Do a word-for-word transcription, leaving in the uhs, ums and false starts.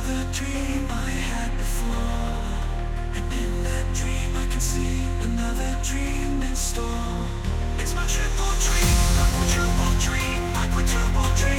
another dream I had before, and in that dream I can see another dream in store. It's my triple dream, my quadruple dream, my quadruple dream.